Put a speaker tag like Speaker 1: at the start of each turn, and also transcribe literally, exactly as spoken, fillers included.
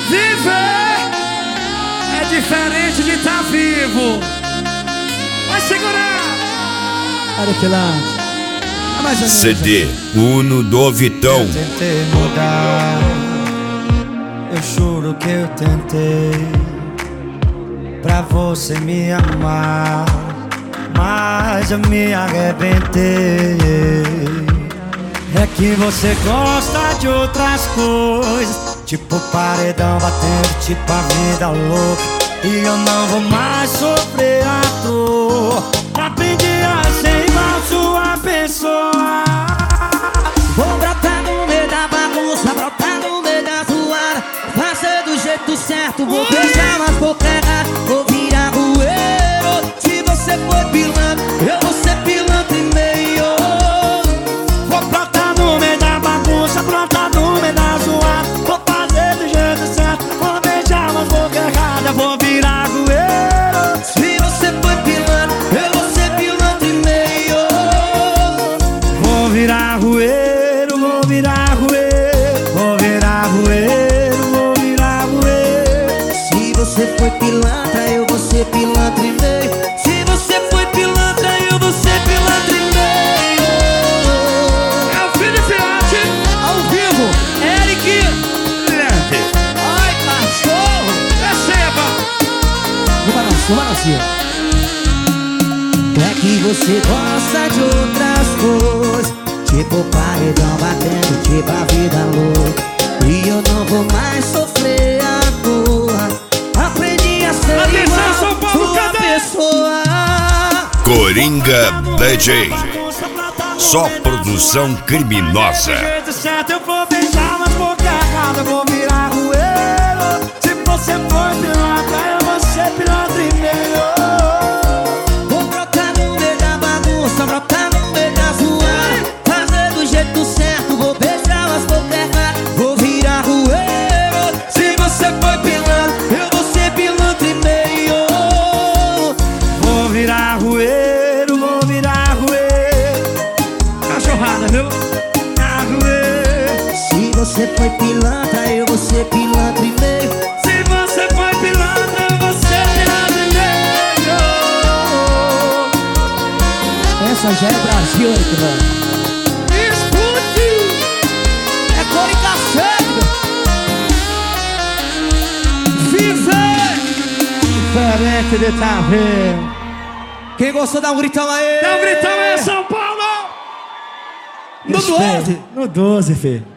Speaker 1: Viver é diferente de estar vivo. Vai segurar.
Speaker 2: Olha que lá.
Speaker 3: C D Uno do Vitão.
Speaker 2: Eu tentei mudar, eu juro que eu tentei, pra você me amar, mas eu me arrebentei. É que você gosta de outras coisas, tipo paredão batendo, tipo a vida louca, e eu não vou mais sofrer à toa. Aprendi a ser igual sua pessoa.
Speaker 4: Vou brotar no meio da bagunça, brotar no meio da zoada, fazer do jeito certo, vou beijar mas boca errada, vou virar rueiro. Se você for pilantra, eu vou ser pilantra e meio.
Speaker 2: Vou brotar no meio da bagunça, brotar no meio da zoada, vou fazer do jeito certo, vou beijar mas boca errada, vou virar rueiro.
Speaker 4: Se você for pilantra, eu vou ser pilantra e meio.
Speaker 2: Vou virar rueiro, vou virar rueiro, vou virar rueiro, vou virar rueiro.
Speaker 4: Se você foi pilantra, eu vou ser pilantra e meio. Se você foi pilantra, eu vou ser pilantra e meio.
Speaker 1: É o filho de Fiote,
Speaker 4: Ao vivo, Eric. Ai, cachorro.
Speaker 1: receba.
Speaker 2: No balanço, no balanço.
Speaker 4: É que você gosta de outras coisas, tipo paredão batendo, tipo a vida louca, e eu não vou mais sofrer à toa. Aprendi a ser
Speaker 1: Atenção,
Speaker 4: igual
Speaker 1: São Paulo,
Speaker 4: sua
Speaker 1: cadê?
Speaker 4: pessoa.
Speaker 3: Coringa D J. Só produção criminosa.
Speaker 2: Do jeito certo eu vou beijar mas boca errada, eu vou virar rueiro. Se você for pilantra, eu vou ser pilantra e meio.
Speaker 4: Vou brotar no meio da bagunça, brotar no meio da zoada, fazer do jeito certo, vou beijar mas boca errada, vou virar rueiro. Se você for pilantra, eu vou ser pilantra e meio.
Speaker 2: Vou virar rueiro, vou virar rueiro.
Speaker 1: Cachorrada, viu?
Speaker 2: Virar rueiro.
Speaker 4: Se você foi pilantra, eu vou ser pilantra e meio.
Speaker 2: Se você foi pilantra, eu vou ser pilantra e meio.
Speaker 4: Essa já é Brasil, Eric, mano.
Speaker 1: Escute.
Speaker 4: É Coringa Cego.
Speaker 1: Viver.
Speaker 2: Diferente de tá vendo.
Speaker 4: Quem gostou, dá um gritão aí.
Speaker 1: Dá um gritão aí, São Paulo. No
Speaker 2: Respeite.
Speaker 1: doze.
Speaker 2: No doze, filho.